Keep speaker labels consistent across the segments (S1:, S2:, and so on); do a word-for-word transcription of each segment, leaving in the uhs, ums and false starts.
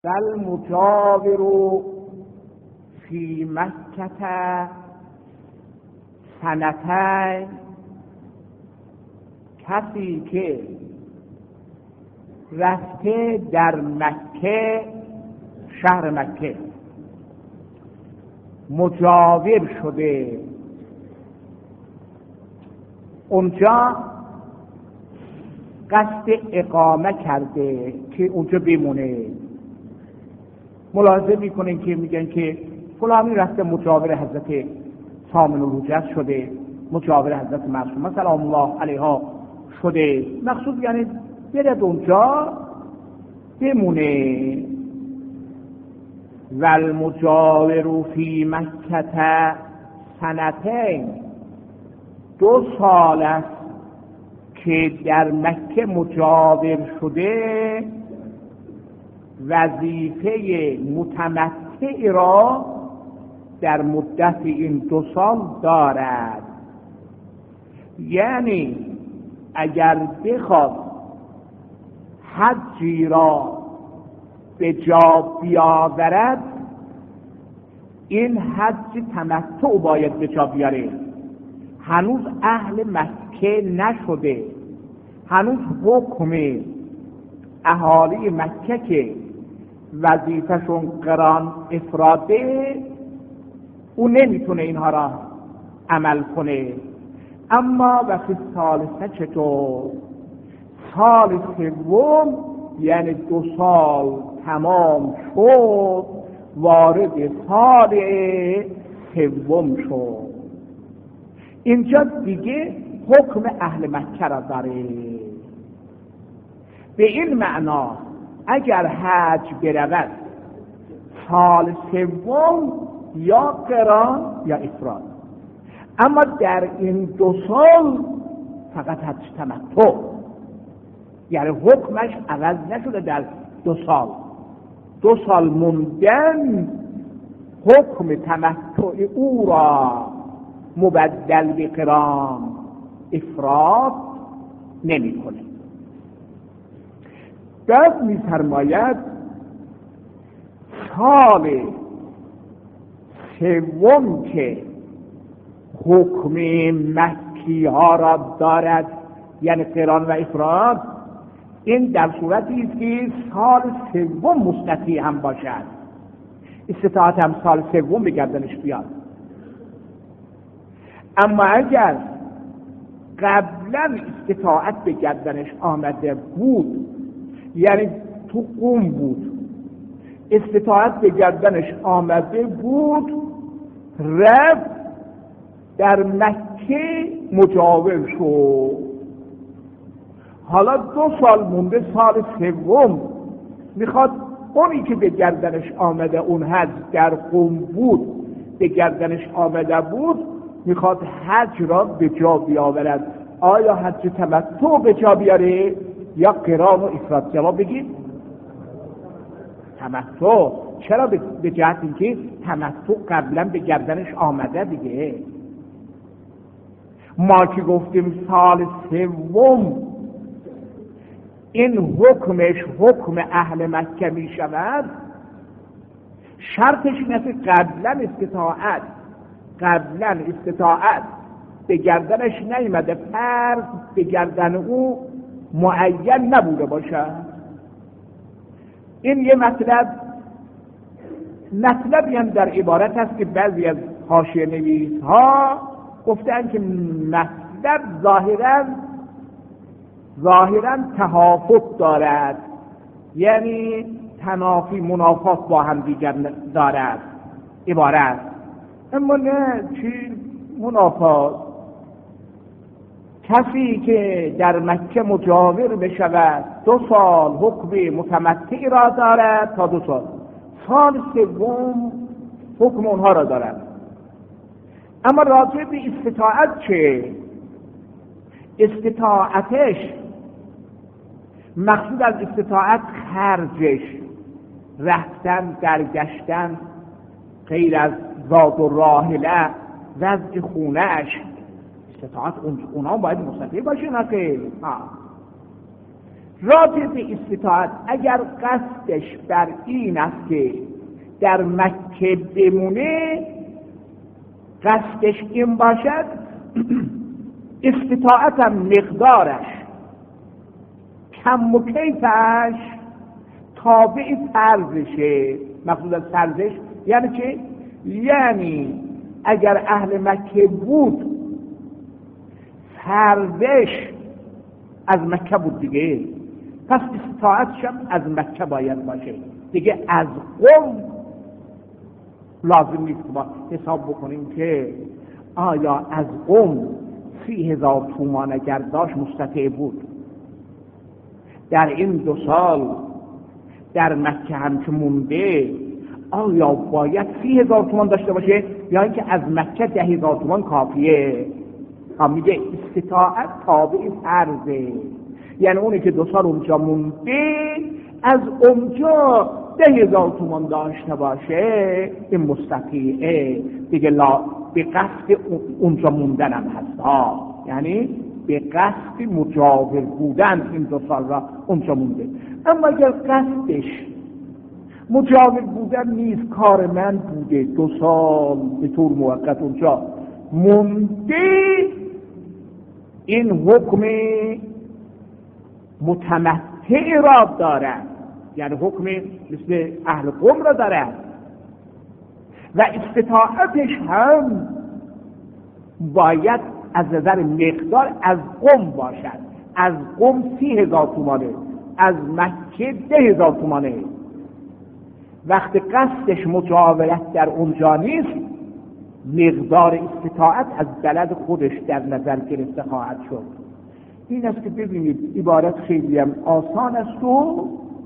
S1: المجاور فی مکة سنتین، کسی که رفته در مکه، شهر مکه مجاور شده، اونجا قصد اقامه کرده که اونجا بمونه. ملاحظه میکنین که میگن که فلانی رفته مجاور حضرت ثامن الحجت شده، مجاور حضرت معصومه سلام الله علیها شده، مقصود یعنی برد اونجا بمونه. و المجاور فی مکة سنتین، دو سال است که در مکه مجاور شده، وظیفه متمتع را در مدت این دو سال دارد. یعنی اگر بخواد حجی را به جا بیاورد، این حج تمتع باید به جا بیاره. هنوز اهل مکه نشده، هنوز حکم اهالی مکه که وظیفه‌شون قران افراده، او نمیتونه اینها را عمل کنه. اما وقتی سال سه چطور؟ سال سوم یعنی دو سال تمام شد، وارد سال سوم شد، اینجا دیگه حکم اهل مکه را داره. به این معنا اگر حج برود سال سوم یا قران یا افراد، اما در این دو سال فقط حج تمتع، یعنی حکمش عوض نشده. در دو سال دو سال موندن حکم تمتع او را مبدل به قران افراد نمی کنه. بعد می فرماید سال سوم که حکم مکی ها را دارد، یعنی قران و افراد، این در صورتی است که سال سوم مستطیع هم باشد، استطاعت هم سال سوم به گردنش بیاد. اما اگر قبلا استطاعت به گردنش آمده بود، یعنی تو قم بود، استطاعت به گردنش آمده بود، رفت در مکه مجاور شد، حالا دو سال مونده سال سوم، میخواد اونی که به گردنش آمده، اون حج در قم بود به گردنش آمده بود، میخواد حج را به جا بیاورد. آیا حج تمتع به جا بیاره یا قران و افراد؟ جواب بگید تمتع. چرا؟ به جهت اینکه تمتع قبلا به گردنش آمده دیگه. ما که گفتیم سال سوم این حکمش حکم اهل مکه می شود، شرطش این است قبلا استطاعت قبلا استطاعت به گردنش نیامده، فرض به گردن او معین نبوده باشد. این یه مطلب مطلبی هم در عبارت هست که بعضی از حاشیه نویس ها گفتن که مطلب ظاهرا ظاهرا تهافت دارد، یعنی تنافی منافات با هم دیگر دارد عبارت. اما نه، چی منافات؟ کسی که در مکه مجاور بشود دو سال حکم متمتع را دارد تا دو سال، سال سوم حکم اونها را دارد. اما راجع به استطاعت چه؟ استطاعتش، مقصود از استطاعت خرجش، رفتن درگشتن غیر از زاد و راحله، وضع خونهش، استطاعت اونا باید مستطیع باشه. نه که راجع به استطاعت، اگر قصدش بر این است که در مکه بمونه، قصدش این باشد استطاعتم مقدارش کم و کیفش تابع فرضشه. مقصود از فرضش یعنی چه؟ یعنی اگر اهل مکه بود فرضش از مکه بود دیگه، پس استطاعتش هم از مکه باید باشه دیگه. از قم لازم نیست با حساب بکنیم که آیا از قم سی هزار تومان اگر داشت مستطیع بود در این دو سال در مکه هم که مونده آیا باید سی هزار تومان داشته باشه یا اینکه از مکه ده هزار تومان کافیه؟ هم میگه استطاعت تابع فرضه، یعنی اونی که دو سال اونجا مونده از اونجا ده هزار تومان داشته باشه این مستطیعه دیگه. لا به قصد اونجا موندن هم هست ها، یعنی به قصد مجاور بودن این دو سال را اونجا مونده. اما اگر قصدش مجاور بودن نیست، کار من بوده دو سال به طور موقت اونجا مونده، این حکم متمتع را دارد، یعنی حکم مثل اهل قم را دارد و استطاعتش هم باید از نظر مقدار از قم باشد. از قم سی هزار تومانه، از مکه ده هزار تومانه. وقتی قصدش مجاورت در اونجا نیست، مقدار استطاعت از بلد خودش در نظر گرفته خواهد شد. این است که ببینید عبارت خیلی هم آسان است و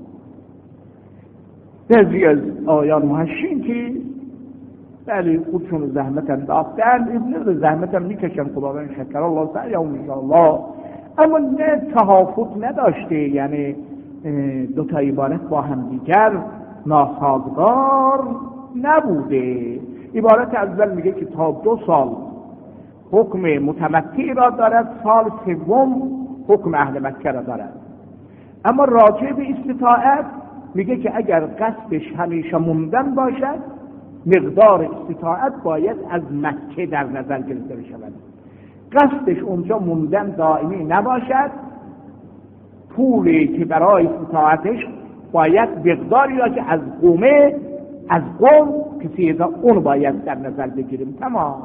S1: بعضی از آیان محشین که بله خودشون زحمت انداختن، ابن زحمت هم میکشن، خداوند شکر الله سعیهم انشاءالله، اما نه تهافت نداشته، یعنی دو تا عبارت با هم دیگر ناسازگار نبوده. عبارت اول میگه که تا دو سال حکم متمتع را دارد، سال سوم حکم اهل مکه را دارد. اما راجع به استطاعت میگه که اگر قصدش همیشه موندن باشد، مقدار استطاعت باید از مکه در نظر گرفته بشود. قصدش اونجا موندن دائمی نباشد، پولی که برای استطاعتش باید مقداری را که از قومه از قوم کسی ازا اون باید در نظر بگیریم. تمام.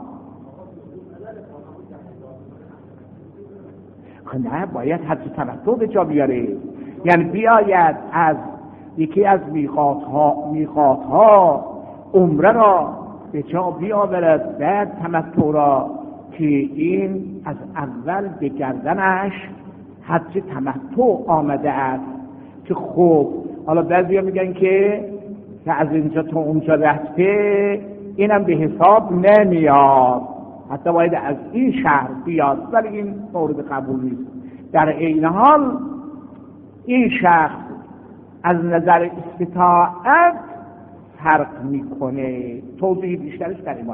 S1: نه باید حد تمتع به جا بیاره، یعنی بیاید از یکی از میقات ها میقات ها عمره را به جا بیاورد، بعد تمتع را، که این از اول به گردنش حج تمتع آمده است. که خب حالا بعضیا میگن که که از اینجا تا اونجا رفته اینم به حساب نمیاد، حتی باید از این شهر بیاد، ولی این مورد قبول نیست. در این حال این شخص از نظر استطاعت فرق میکنه. توضیح بیشترش در ایمان.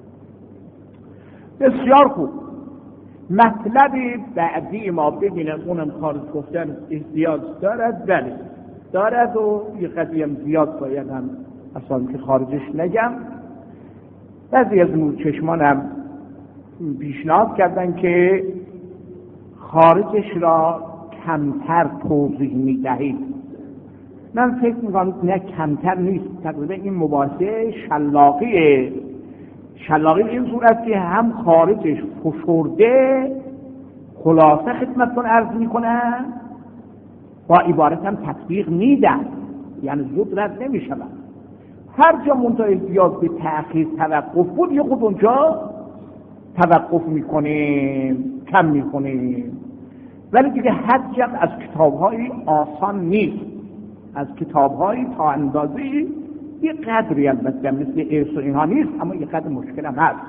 S1: بسیار خوب. مطلب بعدی ما ببینم، اونم خارج گفتن احتیاج دارد، بله دارد و یه قضیه هم زیاد باید هم اصلا که خارجش نگم. بعضی از نور چشمان هم پیشنهاد کردن که خارجش را کمتر توضیح میدهید. من فکر میکنم نه کمتر نیست، تقریبا این مباحثه شلاقیه. شلاقی این صورت که هم خارجش فشرده خلاصه خدمتتون عرض میکنن، با عبارت هم تطبیق میدن، یعنی زود رد نمیشون. هر جا منتها احتیاج به تأخیر توقف بود یه خود اونجا توقف میکنیم، کم میکنیم. ولی دیگه حجم از کتاب‌های آسان نیست، از کتاب‌های تا اندازه‌ای یه قدری البته مثل ارث و اینها نیست، اما یه قدر مشکل هم هست.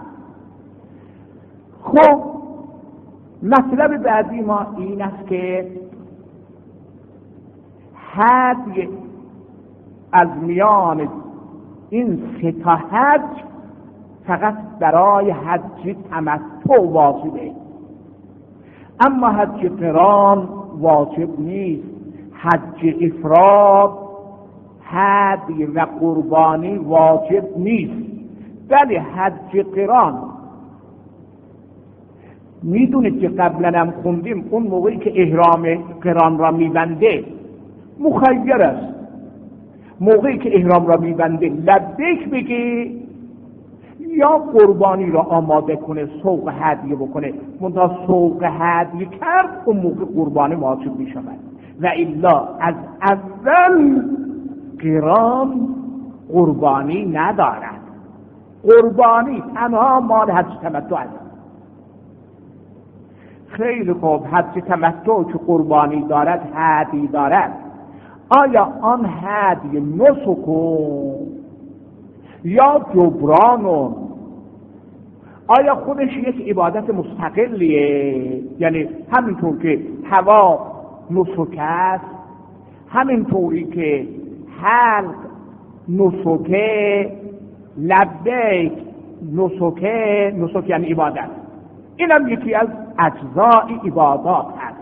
S1: خب مطلب بعدی ما این است که حج از میان این سه تا حج فقط برای حج تمتع واجبه، اما حج قران واجب نیست. حج افراد هدی و قربانی واجب نیست، ولی حج قران میدونید که قبلا هم خوندیم اون موقعی که احرام قران را میبنده مخیر است. موقعی که احرام را میبنده لبیک بگه یا قربانی را آماده کنه، سوق هدیه بکنه. منتها سوق هدیه کرد اون موقع قربانی واجب میشود، و الا از اول قران قربانی ندارد. قربانی تنها مال حج تمتع است. خیلی خوب، حج تمتع که قربانی دارد، هدی دارد، آیا آن هدی نسکو یا جبرانو آیا خودش یک عبادت مستقلیه؟ یعنی همینطور که هوا نسک است، همینطوری که حلق نسکه، لبیک نسکه، نسک یعنی عبادت، اینم یکی از اجزای عبادات هست.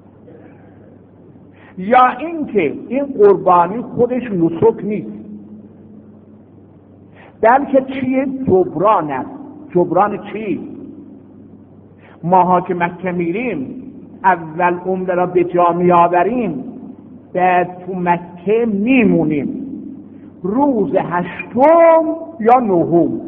S1: یا اینکه این قربانی خودش نسک نیست، بلکه چیه؟ جبران است. جبران چی؟ ماها که مکه میریم اول عمره را به جا میآوریم، بعد تو مکه میمونیم، روز هشتم یا نهم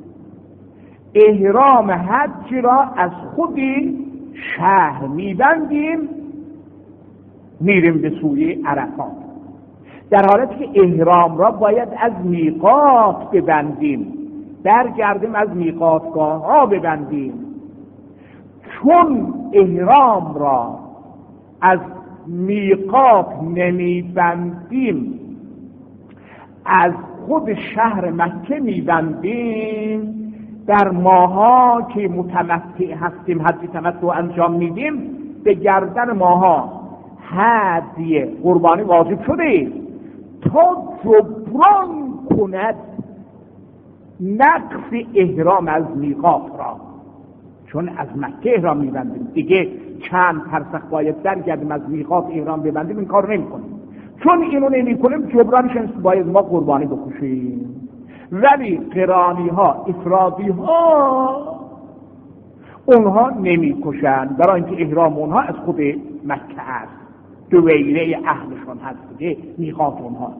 S1: احرام حج را از خودی شهر میبندیم، میریم به سوی عرفات، در حالتی که احرام را باید از میقات ببندیم، برگردیم از میقاتگاه ها ببندیم. چون احرام را از میقات نمیبندیم، از خود شهر مکه میبندیم، در ماها که متمتع هستیم، حج تمتع انجام میدیم، به گردن ماها هدیه قربانی واجب شده تا جبران کند نقص احرام از میقات را. چون از مکه احرام میبندیم دیگه چند فرسخ باید برگردیم از میقات احرام ببندیم، این کار نمی کنیم. چون اینو نمی کنیم جبرانش باید ما قربانی بکشیم. ولی قرانی ها، افرادی ها، اونها نمی کشن، برای اینکه احرام اونها از خود مکه است، دویره اهلشون هست دیگه، میقات اونها.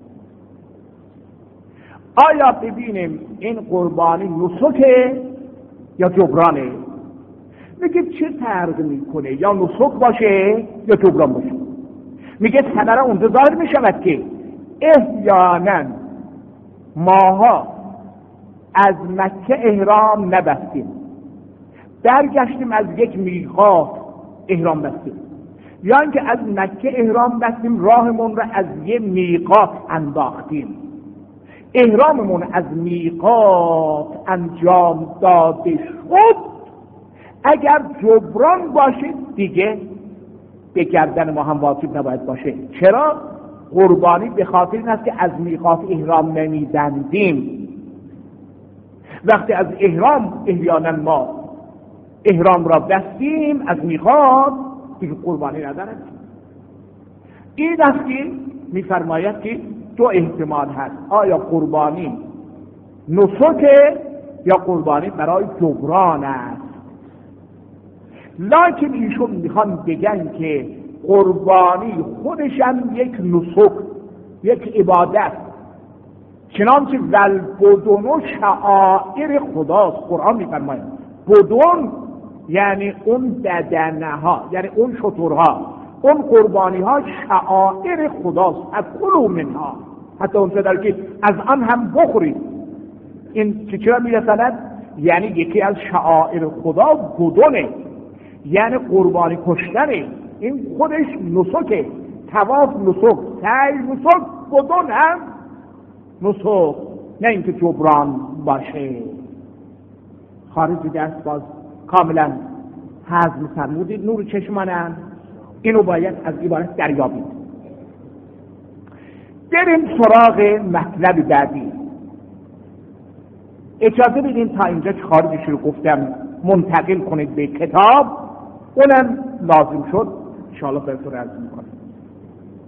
S1: آیا ببینیم این قربانی نسکه یا جبرانه؟ میگه چه فرق میکنه، یا نسک باشه یا جبران باشه. میگه ثمره اونجا ظاهر میشود که احیانا ماها از مکه احرام نبستیم، برگشتیم از یک میقات احرام بستیم، یا اینکه از مکه احرام بستیم راهمون را از یک میقات انداختیم، احراممون از میقات انجام داده شد، اگر جبران باشه دیگه به گردن ما هم واجب نباید باشه. چرا؟ قربانی به خاطر این است که از میقات احرام نمی‌بندیم. وقتی از احرام احیانا ما احرام را بستیم از میقات، دیگه قربانی ندارد. این است که می‌فرماید که دو احتمال هست، آیا قربانی نسکه یا قربانی برای جبران است. لکن ایشون میخوان بگن که قربانی خودش هم یک نسک، یک عبادت، چنانچه والبدن شعائر خداست. قرآن میفرماید بدن یعنی اون بدنه ها، یعنی اون شترها، اون قربانی ها شعائر خداست. اکلوا منها، حتی اون چه که از آن هم بخورید. این چه چرا میرسند؟ یعنی یکی از شعائر خدا بدنه، یعنی قربانی کشتنه. این خودش نسکه، طواف نسک، سعی نسک، بدن هم نسک، نه اینکه جبران باشه. خارجی دست باز کاملا هضم فرمودید، نور چشمانم. اینو باید از عبارت دریابید. بریم سراغ مطلب بعدی. اجازه بدین تا اینجا که خارجش رو گفتم منتقل کنید به کتاب، اونم لازم شد انشاءالله بهتر عرض میکنم.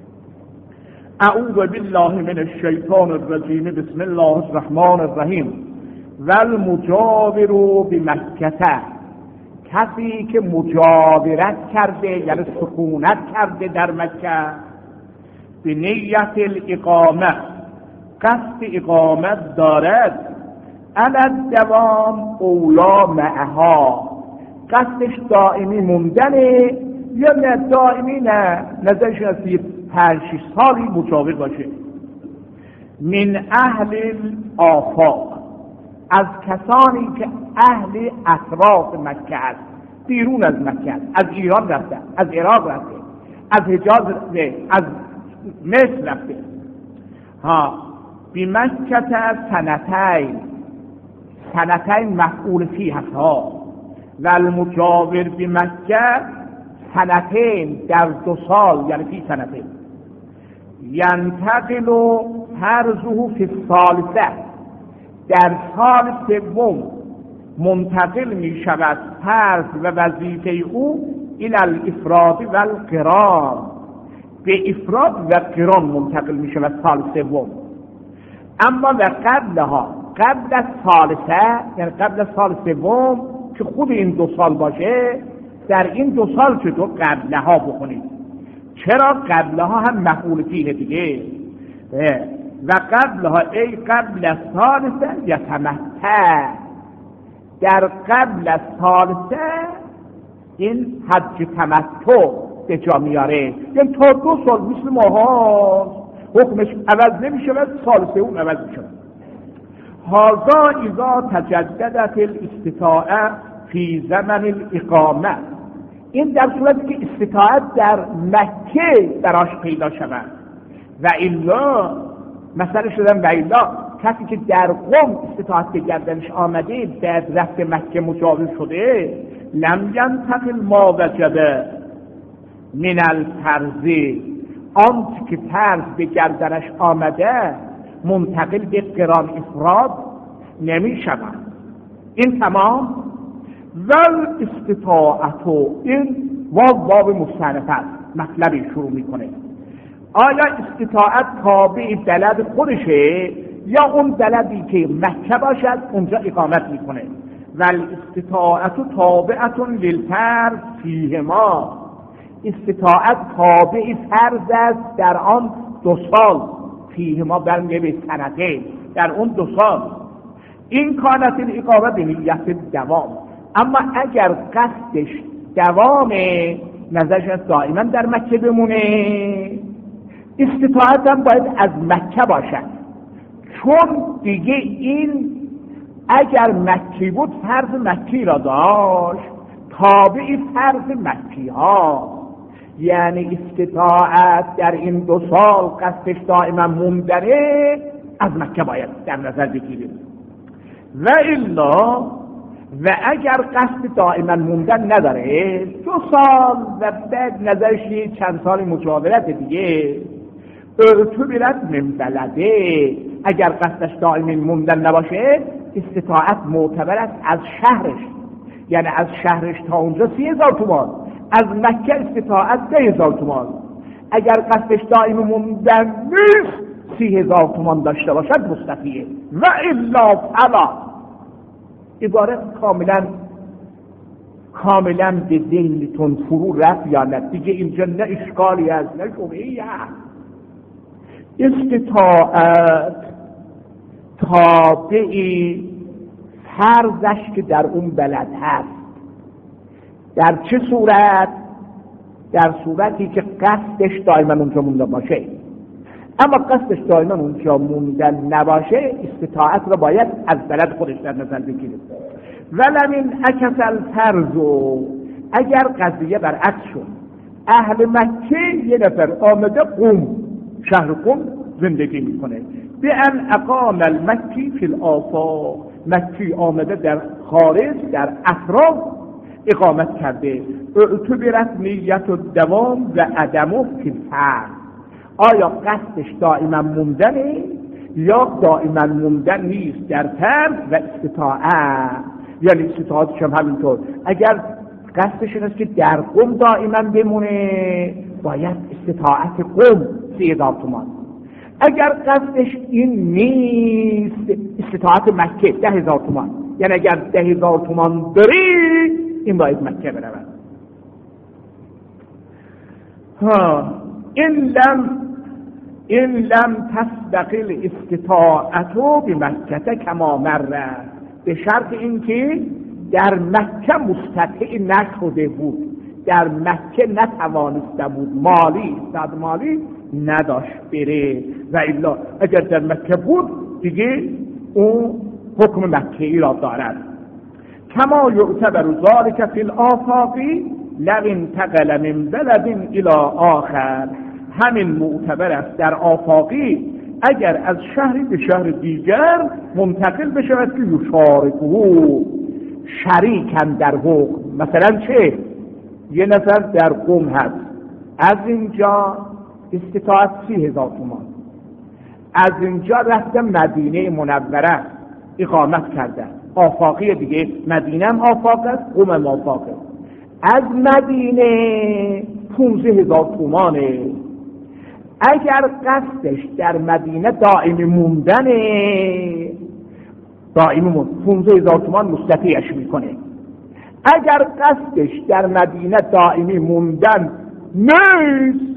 S1: اعوذ بالله من الشیطان الرجیم بسم الله الرحمن الرحیم والمجاور بمکه، کسی که مجاورت کرده یعنی سکونت کرده در مکه، به نیت الاقامه، قصد اقامت دارد، علی الدوام اولا معها، قصدش دائمی موندنه یا نه دائمی نه، نظرش از پنج شش سالی مجاور باشه. من اهل الآفاق، از کسانی که اهل اطراف مکه است، بیرون از مکه است، از ایران رفته، از عراق رفته، از حجاز رفته، از مصر رفته. ها بی مکه سنتین، سنتین مفعول فی هست ها، و المجاور بی مکه سنتین، در دو سال، یعنی فی سنتین. ینتقل فرضه فی الثالثه، در سال سوم منتقل می شود فرض و وظیفه او الی الافراد و القران، به افراد و قران منتقل می شود سال سوم. اما و قبلها، قبل از ثالثه، یعنی قبل از سال سوم که خود این دو سال باشه، در این دو سال چطور قبلها بخونید؟ چرا قبلها هم مفعول فیه دیگه. و قبلها ای قبل از ثالثه یتمتع، در قبل از ثالثه این حج تمتع به جا میاره، یعنی تا دو سال مثل ماها حکمش عوض نمیشه و سال سوم عوض میشه. هذا اذا تجددت الاستطاعه فی زمن الاقامه، این در صورتی که استطاعت در مکه براش پیدا شود. و الا مثلا شدن و الا کسی که در قم استطاعت به گردنش آمده، بعد رفت مکه مجاور شده، لم ینتقل ما وجبه من الفرض، آنچه که فرض به گردنش آمده منتقل به قران افراد نمی شود. این تمام. ول استطاعتو، این واو واو مستأنف است، مطلبی شروع میکنه. آیا استطاعت تابع بلد خودشه یا اون بلدی که مکه باشد اونجا اقامت میکنه؟ ول استطاعتو تابعتون للفرض فیهما، استطاعت تابع فرض است در آن دو سال، فیهما برمیگه به سنته، در اون دو سال. این کانت الاقامه به نیت دوام، اما اگر قصدش دوام، نظرش از دائما در مکه بمونه، استطاعت هم باید از مکه باشد، چون دیگه این اگر مکی بود فرض مکی را داشت، تابع فرض مکی ها، یعنی استطاعت در این دو سال قصدش دائما موندنه، از مکه باید در نظر بگیریم. و الا، و اگر قصد دائما موندن نداره، دو سال و بعد نظرش چند سال مجاورت دیگه، اعتبرت من بلده، اگر قصدش دائما موندن نباشه استطاعت معتبر است از شهرش، یعنی از شهرش تا اونجا سی هزار تومان، از مکه استطاعت ده هزار تومان. اگر قصدش دائما موندن نیست، سی هزار تومان داشته باشد مستفیه. و الا فلا، عبارت کاملا کاملا به ذهنتون فرو رفت یا نه؟ دیگه اینجا نه اشکالی هست نه شبهه‌ای هست. استطاعت تابعی فرضش که در اون بلد هست. در چه صورت؟ در صورتی که قصدش دائما اونجا موندن باشه. اما قصدش دائما اونجا موندن نباشه، استطاعت را باید از بلد خودش در نظر بگیریم. ولمن عکس الفرض، اگر قضیه برعکس شد، اهل مکه یه نفر آمده قم، شهر قم زندگی میکنه، به ان اقام المکی فی الآفاق، مکی آمده در خارج در اطراف اقامت کرده، اعتبرت نیت و دوام و عدم فی الفرض، آیا قصدش دائما موندنه یا دائما موندن نیست در فرض و استطاعت؟ یعنی استطاعتش هم همینطور، اگر قصدش این است که در قم دائما بمونه، باید استطاعت قم سی هزار تومان، اگر قصدش این نیست، استطاعت مکه ده هزار تومان، یعنی اگر ده هزار تومان داری این باید مکه برود. ها این لم این لم تسبق الاستطاعت بمکه کما مره، به شرط اینکه در مکه مستطیع نشده بود، در مکه نتوانسته بود، مالی استعداد مالی نداشت بره، و الا اگر در مکه بود دیگه اون حکم مکه‌ای را دارد. کما یعتبر ذلك فی الآفاق لو انتقل من بلد الی آخر، همین معتبر است در آفاقی اگر از شهری به شهر دیگر منتقل بشود که یشارکه شریکن در حکم. مثلا چه؟ یه نفر در قم هست، از اینجا استطاعت سی هزار تومان، از اینجا رفته مدینه منوره اقامت کرده، آفاقی دیگه، مدینه هم آفاق است، قم هم آفاق است. از مدینه پونزده هزار تومانه، اگر قصدش در مدینه دائمی موندنه، دائمی موند پونزده هزار تومان مستطیعش میکنه. اگر قصدش در مدینه دائمی موندن نیست،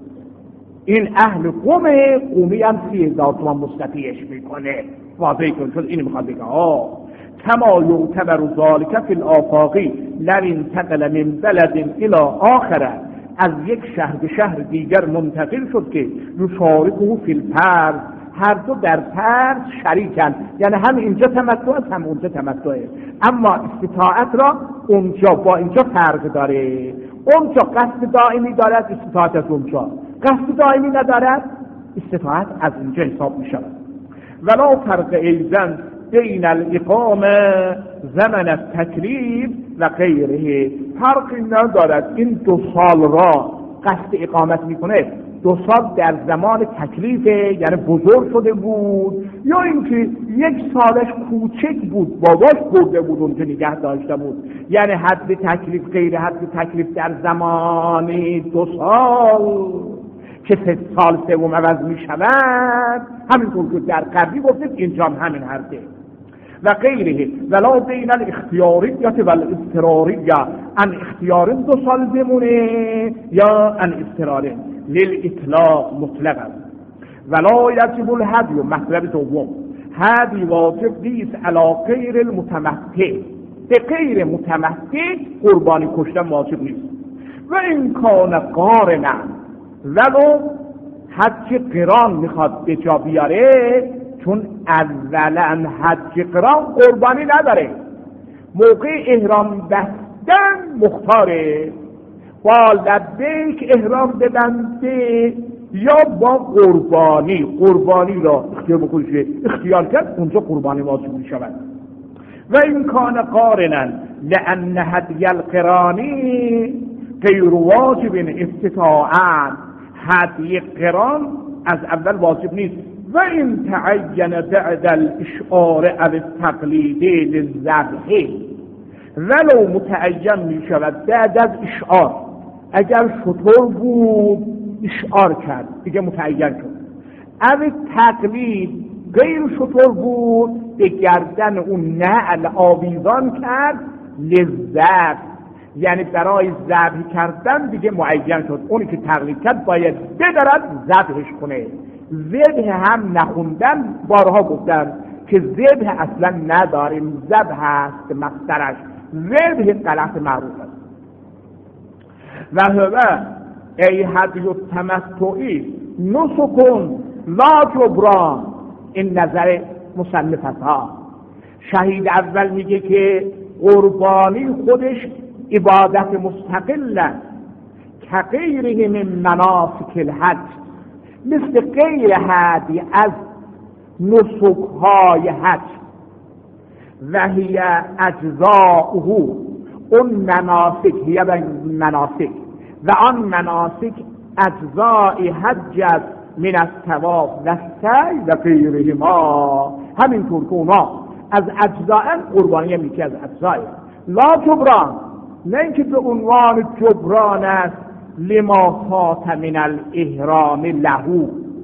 S1: این اهل قومه، قومی هم سی هزار تومان مستطیعش میکنه. واضحی کن، چون اینی میخواد بگه ها کما یعتبر ذلک فی الآفاقی لو انتقل من بلد الی آخر، از یک شهر به شهر دیگر منتقل شد که یشارکه فی الفرض، هر دو در فرض شریکن، یعنی هم اینجا تمتع است هم اونجا تمتعه، اما استطاعت را اونجا با اینجا فرق داره. اونجا قصد دائمی دارد، استطاعت از اونجا، قصد دائمی ندارد، استطاعت از اینجا حساب می شود. ولا فرق ایزن بین الاقامه زمن التکلیف و غیره، فرقی ندارد این دو سال را قصد اقامت میکنه، دو سال در زمان تکلیفه یعنی بزرگ شده بود، یا اینکه یک سالش کوچک بود باباش برده بود اونجا نگه داشته بود، یعنی حد تکلیف غیر حد تکلیف در زمان دو سال که سه سال سوم عوض می شود، همینطور که در قبلی گفتیم اینجا هم همین حرفه. و غیره ولا بین الاختیاریت و الاضطراریت، ان اختیار دو سال بمونه یا ان اضطرار، للاطلاق مطلق است. ولا یجب الهدی، مطلب دوم، هدی واجب نیست علی غیر المتمتع، به غیر متمتع قربانی کشتن واجب نیست. و این کان قارنا، ولو حج قران میخواد به جا بیاره، چون اولا حج قران قربانی نداره، موقع احرام بستن مختاره، با لبیک احرام ببنده یا با قربانی، قربانی را اختیار بکنه، اختیار کرد اونجا قربانی واجب می شود. و این کان قارنا لان هدی القرانی غیر واجب استطاعا، هدی قران از اول واجب نیست. و این تعین بعد الاشعار او التقلید للذبح، ولو متعین می شود بعد از اشعار، اگر شطور بود اشعار کرد دیگه متعین شد، او تقلید غیر شطور بود به گردن اون نعل آویزان کرد لذبح، یعنی برای ذبح کردن دیگه معین شد، اونی که تقلید کرد باید بدرد ذبحش کنه. ذبح هم نخوندن، بارها گفتن که ذبح اصلا نداریم، ذبح هست مصدرش، ذبح غلط معروف است. و هو ای هدی التمتعی نسکن لا جبران، این نظر مصنف ها. شهید اول میگه که قربانی خودش عبادت مستقله که غیره من مناسک الحج، مثل غیر هدی از نسک‌های حج، و هی اجزاؤه، اون مناسک هی مناسک و آن مناسک اجزای حج است، من الطواف و السعی و غیره ما، همینطور که اونا از اجزاء قربانی هم یکی از اجزای، لا جبران، نه اینکه به عنوان جبران است لما فات من الاحرام له،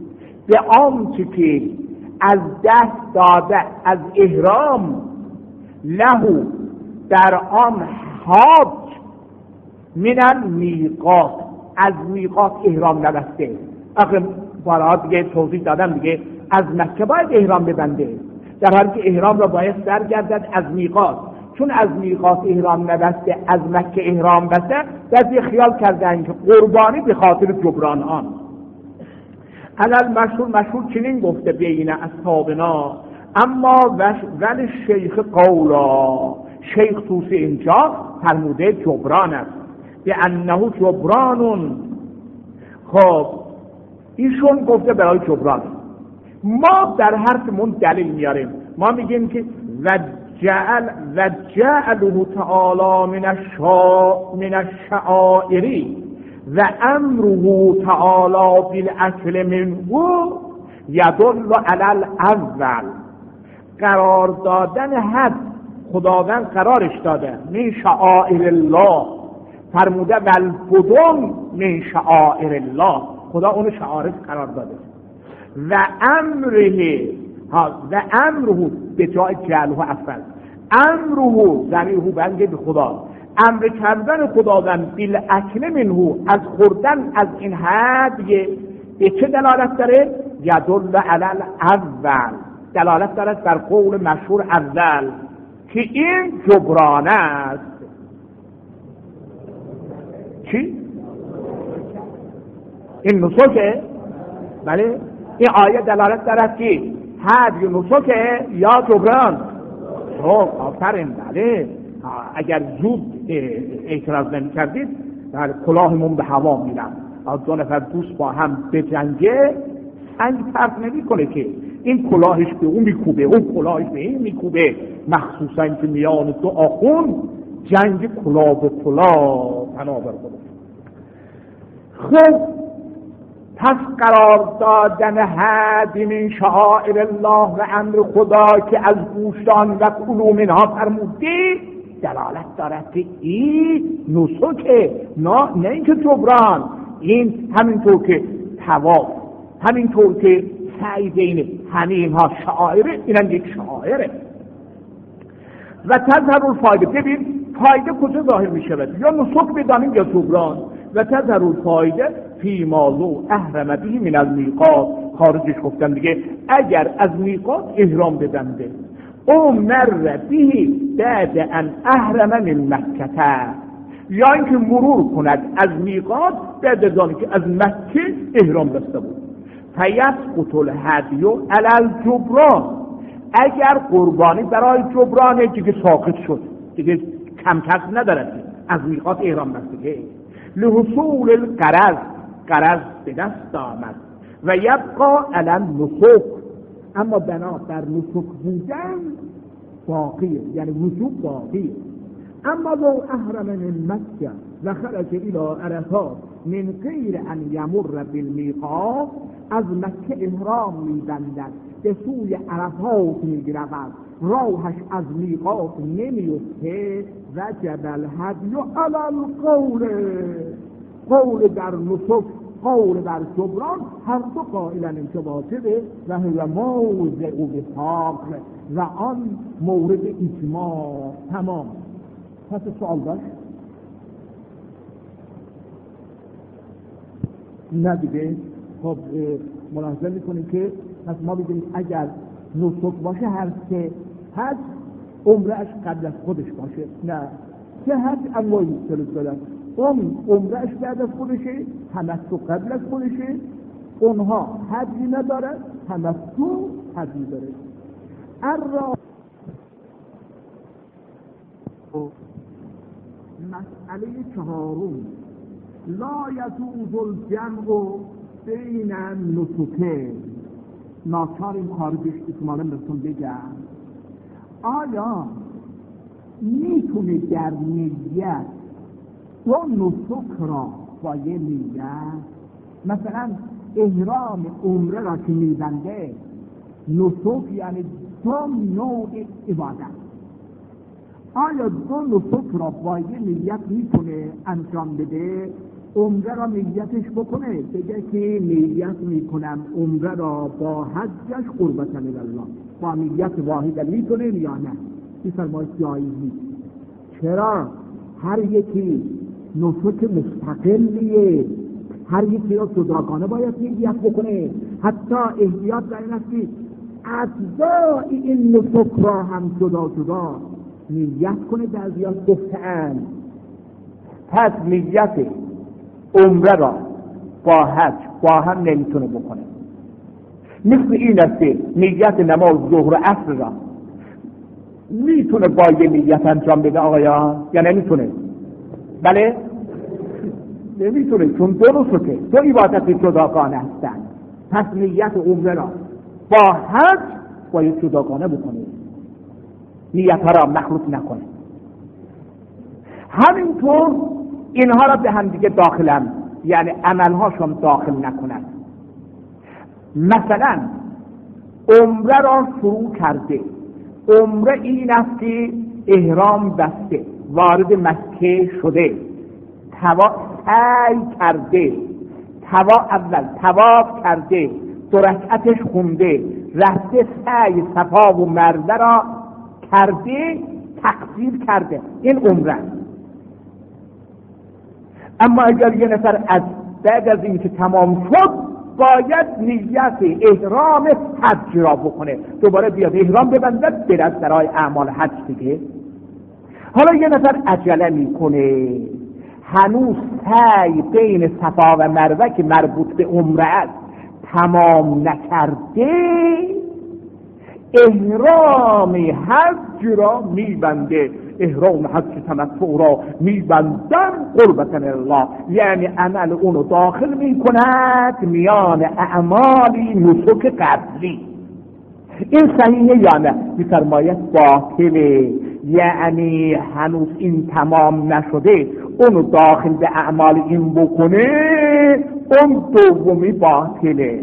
S1: به آنچه که از دست داده از احرام لهو در آن حاج من المیقات از میقات احرام نبسته. آخه بارها دیگه توضیح دادم دیگه از مکه باید احرام ببنده، در حالی که احرام را باید برگردد از میقات. چون از میقات احرام نبسته از مکه احرام بسته، بعضی خیال کردن که قربانی به خاطر جبران آن. علل مشهور مشهور چنین گفته بین اصحابنا اما ولی شیخ قولا، شیخ توسی اینجا فرموده جبران است، به انه جبرانون. خب ایشون گفته برای جبران. ما در حرفمون دلیل میاریم، ما میگیم که و جعل و جعله تعالی من الشا من الشعائری و امره تعالی بالاکل منه یدل علی الاول. قرار دادن حد خداوند قرارش داده من شعائر الله، فرموده والبدن من شعائر الله، خدا اون شعائر قرار داده. و امره ها و امره به جای جعله اول، امره ضمیر بنده به خدا، امر کردن خداوند بالاکل منه از خوردن از این هدیه به چه دلالت داره؟ یدل علی الاول، دلالت دارد بر قول مشهور اول که این جبران است. چی؟ این نسکه؟ بله، این آیه دلالت دارد که هدی نسکه یا جبران. خب آفرین، بله. اگر زود اعتراض نمی کردید در کلاهمون به هوا میرم، از دو نفر دوست با هم به جنگه سنگ فرق نمی کنه که این کلاهش به اون میکوبه، اون کلاهش به این میکوبه، مخصوصا که میان دو آخون جنگ کلاه به کلاه تناور کنه. خب پس قرار دادن هدی من شعائر الله و امر خدا که از گوشتان و کلوا منها فرموده دلالت دارد که این نسکه، نه نه اینکه جبران. این همینطور که طواف، همینطور که سعی بین همه اینها شعائره، اینم یک شعائره. و تظهر الفایده، ببین فایده کجا ظاهر می شود؟ یا نسک بدانیم یا جبران. و تظهر الفایده فی ما لو احرم به من المیقات، خارجش گفتم دیگه، اگر از میقات احرام ببنده او مر به بعد ان احرم من مکه، یا اینکه مرور کند از میقات بعد از آنکه از مکه احرام بسته بود، فیسقط الهدی علی الجبران، اگر قربانی برای جبران دیگه ساقط شد، دیگه کم کس ندارد از میقات احرام بسته، لحصول القرض، قرض به دست آمد، و یبقا علی النسک، اما بنا بر نسک بودن باقیه، یعنی وجوب باقیه. اما لو احرم من مکه و خرج الى عرفات من غیر ان یمر بالمیقات، از مکه احرام میبندد به سوی عرفات میگرود، راهش از میقات نمیفته، وجب الهدی علی القول، قول در نسک قول بر جبران هر دو قائلن این که واجبه و هو موضع به فاقر و آن مورد اجماع. تمام. پس سوال داشت؟ نه دیگه. خب ملاحظه میکنیم که پس ما بگیم اگر نسک باشه هر که حج عمرهش قبل از خودش باشه، نه که حج انواعی سلس دادن، اون عمرهش بعد از خودشه، تمتع قبل از خودشه، اونها حجی ندارد، تمتع حجی داره. ارا مسئله چهارم، لا یجوز الجمع بین النسکین. ناچار این خارجش اکمالا بهتون بگم، آیا میتونه در نیت دو نسک را با یه نیت، مثلا احرام عمره را که میبنده نسک یعنی دو نوع عبادت، آیا دو نسک را با یه نیت میتونه انجام بده؟ عمره را نیتش بکنه، بگه که نیت میکنم عمره را با حجش قربتا الله، با نیت واحد میتونه یا نه؟ این فرمایش جایز نیست. چرا؟ هر یکی نسک مستقلیه، هر یکی را جداگانه باید نیت بکنه. حتی احتیاط در این است که اجزای این نسک را هم جدا جدا نیت کنه. بعضی‌ها گفته‌اند پس نیت عمره را با حج با هم نمیتونه بکنه. مثل این است که نیت نماز ظهر و عصر را میتونه با یه نیت انجام بده آقایان یا نمیتونه؟ بله نمیتونه، چون دو نسکه، دو عبادت جداگانه هستن. پس نیت عمره را با حج باید جداگانه بکنه، نیت ها را مخلوط نکنه. همینطور اینها را به هم دیگه داخلن، یعنی عملهاشون داخل نکنن. مثلا عمره را شروع کرده، عمره این است که احرام بسته، وارد مکه شده، توا سعی کرده، توا اول تواف کرده، دو رکعتش خونده، رفته سعی صفا و مروه را کرده، تقصیر کرده، این عمره. اما اگر یه نفر از بعد از این که تمام شد باید نیت احرام حج را بکنه، دوباره بیاد احرام ببندد برد برای اعمال حج دیگه. حالا یه نفر عجله میکنه، هنوز سعی بین صفا و مروه که مربوط به عمره است تمام نکرده، احرام حج را میبنده، احرام حج تمتع را میبندن قربتا الله، یعنی عمل اونو داخل میکند میان اعمالی نسک قبلی. این صحیحه یا نه؟ میفرماید باطله، یعنی هنوز این تمام نشده اونو داخل به اعمال این بکنه، اون دومی باطله.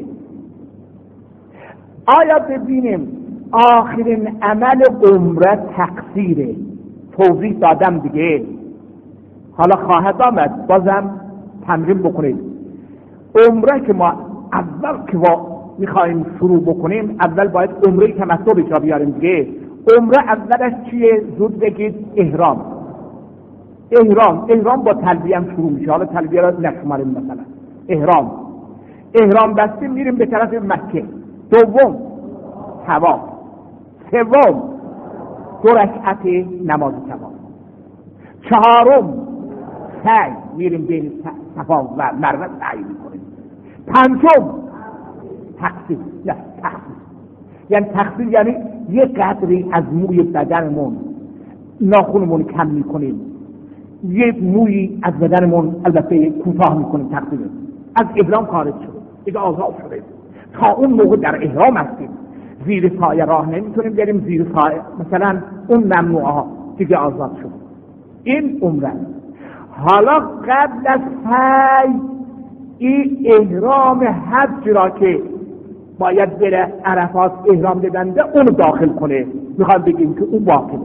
S1: آیا ببینیم آخرین عمل عمره تقصیره، توضیح دادم دیگه، حالا خواهد آمد بازم تمرین بکنید. عمره که ما اول که میخوایم شروع بکنیم اول باید عمره تمتع به جا بیاریم دیگه. عمره اولش چیه؟ زود بگید احرام. احرام احرام با تلبیه هم شروع میشه، حالا تلبیه را نشماریم. مثلا احرام احرام بستیم میریم به طرف مکه. دوم طواف، سوم دو رکعت نماز طواف، چهارم سعی، میریم بین صفا و مروه سعی میکنیم، پنجم تقصیر. نه تقصیر یعنی تقصیر یعنی یه قدری از موی بدنمون ناخونمون کم میکنیم، یه موی از بدنمون البته کوتاه میکنیم، تقصیر از احرام خارج شد دیگه، آزاد شده. تا اون موقع در احرام هستیم، زیر سایه راه نمیتونیم بریم، زیر سایه مثلا اون ممنوعه ها دیگه آزاد شد. این عمره. حالا قبل از سعی این احرام حج را که باید بره عرفات احرام ببنده اونو داخل کنه، میخوام بگیم که اون باطله.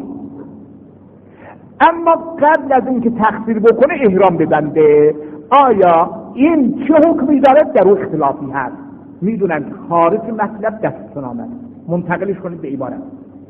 S1: اما قبل از این که تقصیر بکنه احرام ببنده، آیا این چه حکمی داره؟ در اون اختلافی هست. میدونن خارج مطلب دستتون آمد، منتقلش کنید به عبارت.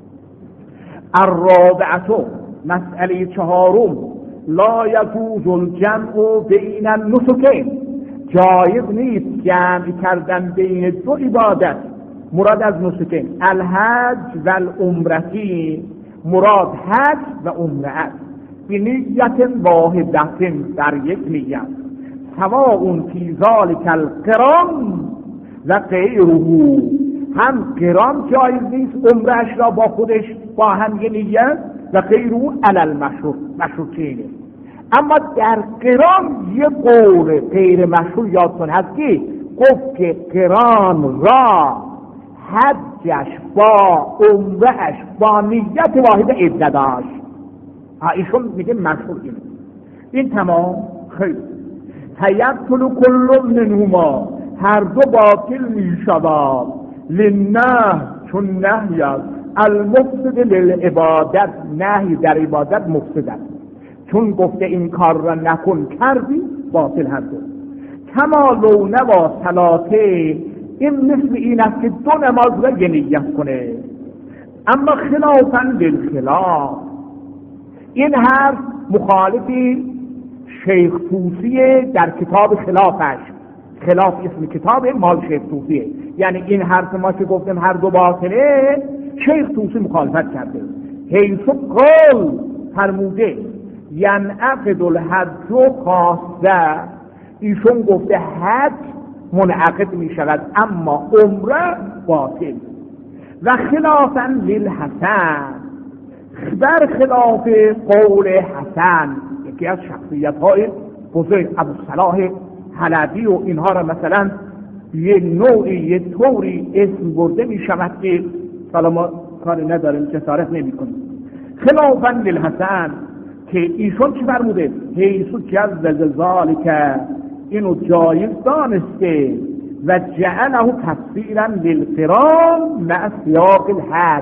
S1: الرابعه، مسئله چهارم، لا یجوز الجمع بین النسکین، جایز نیست جمع کردن بین دو عبادت. مراد از نسکین الحج و العمرتی، مراد حج و عمره است. به نیت واحدت، در یک نیت، سواء فی ذلک القران و غیره، هم قران جایز نیست عمرهش را با خودش با هم یه نیت، و غیره علی المشهور، مشهورتینه. اما در قران یه قول غیر مشهور یادتون هست که گفت که قران را حجش با عمرهش با نیت واحد عده داشت. ایشون میگه مشهور اینه. این تمام خیلی هیبتل کل منهما، هر دو باطل میشود. لنه، چون نهی است، المفسد للعبادت، نهی در عبادت مفسد است. چون گفته این کار را نکن کردی، باطل هر دو. کما لو نوا صلاته، این مثل این است که دو نماز را نیت کنه. اما خلافاً بالخلاف، این حرف مخالفی شیخ طوسی در کتاب خلافش، خلاف اسم کتاب مال شیخ طوسیه، یعنی این حرف ما که گفتیم هر دو باطله، شیخ طوسی مخالفت کرده. حیث قول فرموده ینعقد الحج خاصه، ایشون گفته حج منعقد می شود اما عمره باطل. و خلافاً للحسن، بر خلاف قول حسن، یکی از شخصیت های بزرگ ابوالصلاح حلبی و اینها را مثلا یه نوعی یه طوری اسم برده می شود که حالا ما کاری نداریم، جسارت نمی کنیم. خلافاً للحسن که ایشون چی فرموده؟ حیث جزز ذالک، اینو جایز دانسته و جعله تفسیرا للقران مع سیاق الحج.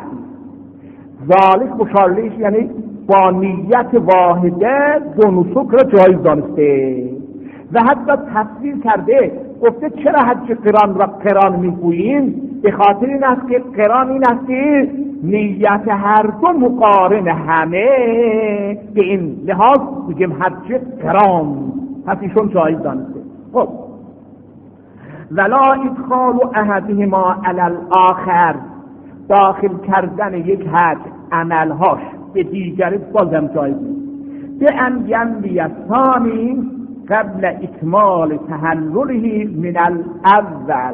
S1: ذالک مشارلیش یعنی با نیت واحده دو نسک را جایز دانسته و حتی تفسیر کرده، گفته چرا حج قران را قران میگوییم؟ به خاطر این است که قران این است که نیت هر دو مقارن همه، به این لحاظ میگیم حج قران، پس ایشون جایز دانسته. خب ولا ادخال احدهما علی الاخر، داخل کردن یک حج عملهاش به دیگری بازم جایز نیست. به ان ینوی الثانی قبل اکمال تحلله من الاول،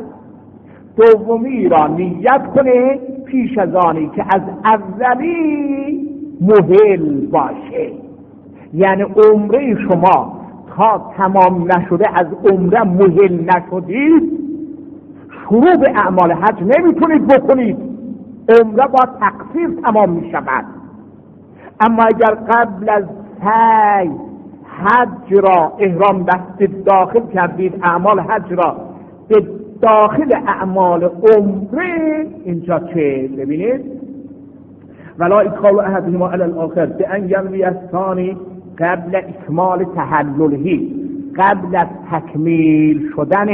S1: دومی را نیت کنه پیش از آنی که از اولی مهل باشه. یعنی عمره شما تا تمام نشده از عمره مهل نشدید، شروع به اعمال حج نمیتونید بکنید، عمره با تقصیر تمام می شود. اما اگر قبل از سعی حج را احرام بستید، داخل کردید اعمال حج را به داخل اعمال عمره، اینجا چه ببینید؟ ولا ادخال احدهما علی الاخر به ان ینوی الثانی قبل اکمال تحلله، قبل از تکمیل شدن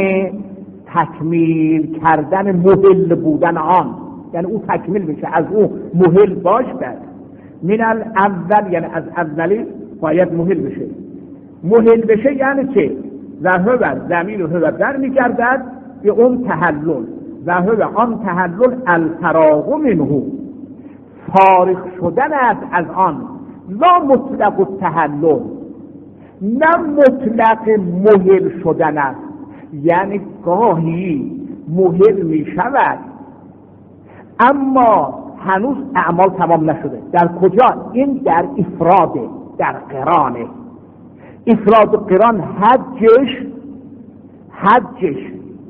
S1: تکمیل کردن مهل بودن آن، یعنی او تکمیل بشه، از او مهل باشه. من الاول یعنی از اولی باید مهل بشه. مهل بشه یعنی چه؟ و هو زمین هو در میگردد به اون تحلل، و هو آن تحلل الفراغ منه، فارغ شدن است از آن. لا مطلق التحلل، نه مطلق مهل شدن است، یعنی گاهی مهل می شود اما هنوز اعمال تمام نشده. در کجا؟ این در افراده، در قرانه. افراد و قران حجش حجش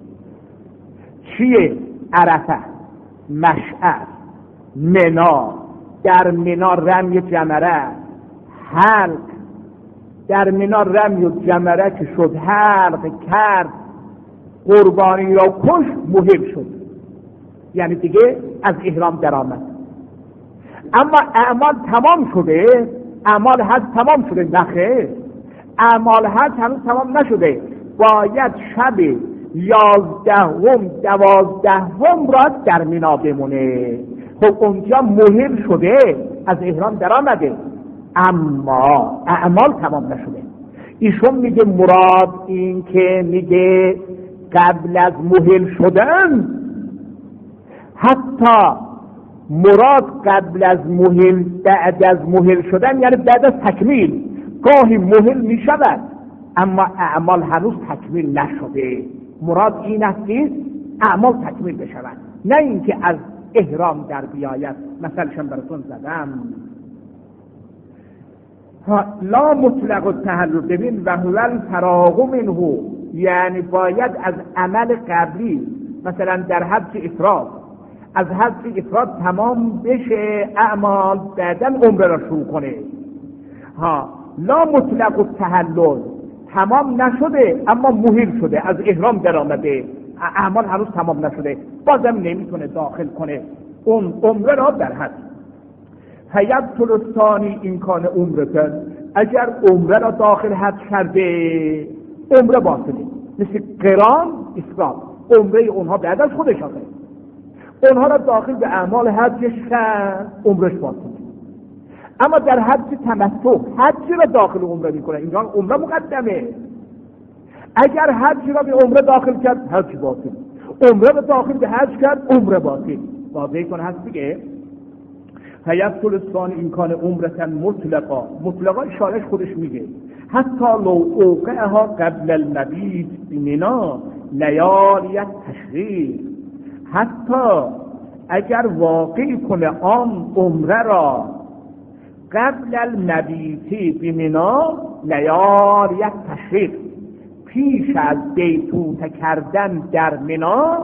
S1: چیه؟ عرفه، مشعر، منا، در منا رمی جمره، حلق، در منا رمی جمره که شد حلق کرد، قربانی را کش، مهم شد، یعنی دیگه از احرام در آمد. اما اعمال تمام شده، اعمال حج تمام شده؟ نخیر، اعمال حج هنوز تمام نشده، باید شب یازدهم دوازدهم را در منا بمونه. خب اونجا مهم شده، از احرام در آمده اما اعمال تمام نشده. ایشون میگه مراد این که میگه قبل از مهل شدن، حتی مراد قبل از مهل، بعد از مهل شدن یعنی بعد از تکمیل. گاهی مهل می شود اما اعمال هنوز تکمیل نشده. مراد این است که اعمال تکمیل بشود، نه اینکه از احرام در بیاید. مثلشم براتون زدم. لا مطلق التحلل، ببین و هو الفراغ منه، یعنی باید از عمل قبلی، مثلا در حج افراد، از حج افراد تمام بشه اعمال، بعداً عمره را شروع کنه. ها لا مطلق التحلل، تمام نشده اما مهل شده، از احرام در آمده، اعمال هنوز تمام نشده، بازم نمیتونه داخل کنه اون عمره را در حج. فیبطل الثانی این کان عمرتن، اگر عمره را داخل حج کرده عمره باطله. مثل قران اسرار، عمره اونها بعد از خودش آخه اونها را داخل به اعمال حجش کرد، عمرش باطله. اما در حج تمتع حج را داخل عمره میکنه، اینجا عمره مقدمه. اگر حج را به عمره داخل کرد حج باطل، عمره را داخل به حج کرد عمره باطل. واضح کنه هست دیگه. فیبطل الثانی این کان عمرتن مطلقا، مطلقا اشارش خودش میگه حتی لو اوقعها قبل المبیت بمنا لیالی التشریق، حتی اگر واقع کنه آن عمره را قبل المبیت بمنا لیالی التشریق، پیش از بیتوته کردن در منا.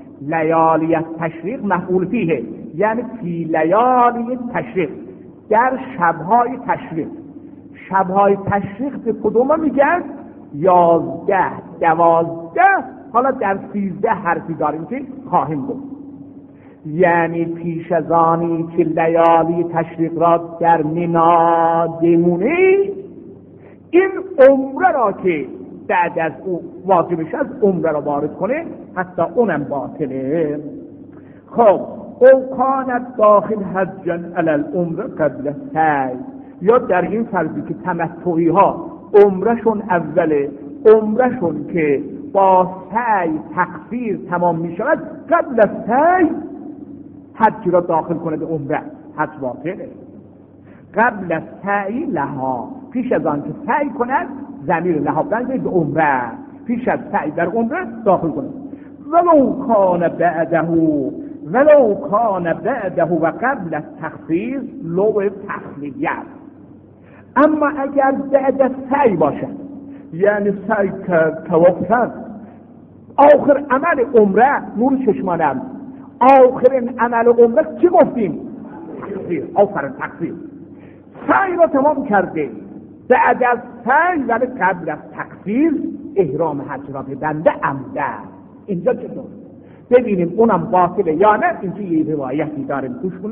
S1: لیالی التشریق مفعول فیه، یعنی فی لیالی تشریق، در شبهای تشریق. شبهای تشریق به کدوم میگن؟ یازده، دوازده، حالا در سیزده حرفی داریم که خواهیم گفت. یعنی پیش از آنی که لیالی تشریق را در منا بمونی، این عمره را که بعد از او واجبش از عمره را وارد کنه، حتی اونم باطله. خب او کانت داخل حجا علی العمره قبل السعی، یا در این فرضی که تمتعی ها عمرشون اوله، عمرشون که با سعی تقصیر تمام می شود، قبل از سعی حج را داخل کنه به عمره، حج باطله. قبل از سعی لها، پیش از آن که سعی کند ضمیر لها بنده به عمره، پیش از سعی در عمره داخل کنه. ولو کان بعده ولو کان بعده و قبل از تخصیص لو تخلیه، اما اگر بعد از سعی باشد، یعنی سعی کرد طواف کرد، آخر عمل عمره نور چشمانم، آخرین عمل عمره چی گفتیم؟ تخصیص. آخر تخصیص سعی را تمام کرده، بعد از سعی ولی قبل از تخصیص احرام حج را به بنده عمده. اینجا چطور؟ ببینیم اونم باطله یا نه. اینجا یه روایتی داریم گوش کن.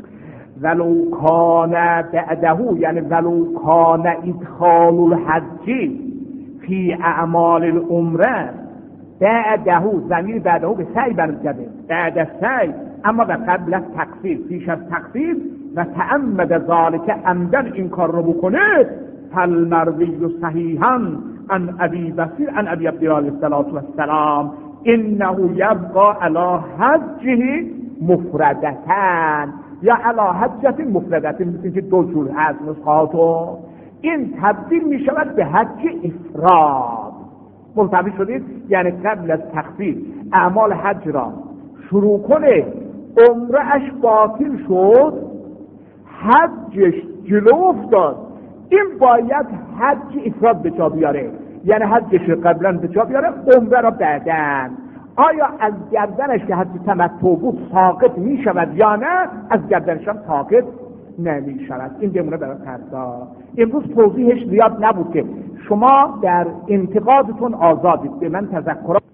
S1: ولو کان بعده، یعنی ولو کان ادخال الحج فی اعمال العمره بعده، ضمیر بعده به سعی برمیگرده، بعد از سعی، اما به قبل از تقصیر، پیش از تقصیر، و تعمد ذالک عمدن این کار رو بکنه، فالمروی صحیحا عن ابی بصیر عن ابی عبدالله علیه السلام انه یبقى علی حجه مفردتن، یا علی حجت مفردتن، مثل که دو جور هست نسخاتو، این تبدیل می شود به حج افراد. ملتوی شدید؟ یعنی قبل از تخفیف اعمال حج را شروع کنه، عمرهش باطل شد، حجش جلو افتاد، این باید حج افراد به جا بیاره، یعنی حجش قبلا به جا بیاره، عمره را بعدن. آیا از گردنش که حج تمتع بود ساقط می شود یا نه؟ از گردنش هم ساقط نمی شود. این بمونه برای فردا. امروز توضیحش زیاد نبود که شما در انتقادتون آزادید، به من تذکر